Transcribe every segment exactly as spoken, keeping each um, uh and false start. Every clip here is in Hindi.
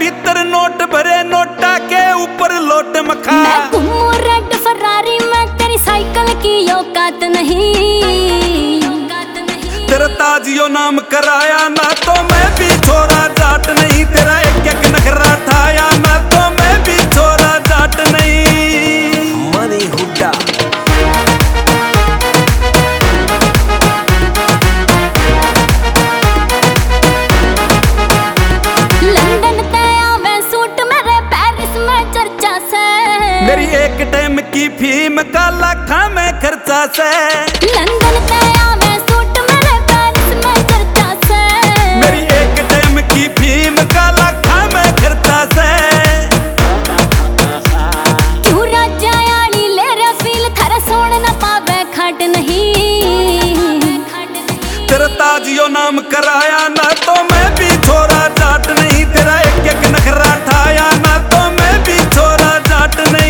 भीतर नोट भरे, नोटा के ऊपर लोट मखा। मैं घूमूं रेड फरारी में, तेरी साइकिल की औकात नहीं। तेरा ताजियो नाम कराया ना तो मैं भी छोरा जाट नहीं। तेरा एक एक नखरा ठाया ना तो मैं भी छोरा जाट नहीं। मनी हुड्डा मेरी एक टाइम की फीम का लाखा में खर्चा से। लंदन पे आवे सूट मेरे पेरिस में चर्चा से। मेरी एक टाइम की फीम का लाखा में खर्चा से। क्यों राजा यानी ले रे फील थारा सोन ना पावे खाट नहीं। तेरा ताजियो नाम कराया ना तो मैं भी छोरा जाट नहीं। तेरा एक एक नखरा ठाया ना तो मैं भी छोरा जाट नहीं।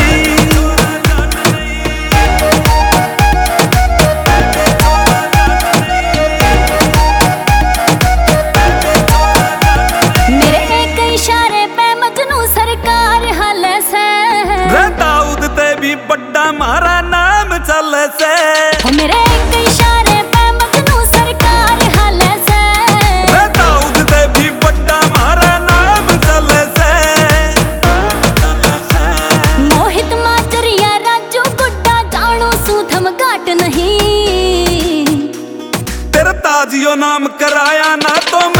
दाऊद ते भी बड़ा मारा नाम चल से। मेरे एक इशारे पे मजनू सरकार हाल से। दाऊद ते भी बड़ा मारा नाम चल से। मोहित माचरिया राजू गुड्डा जानो सूथम घाट नहीं। तेरा ताजियो नाम कराया ना तो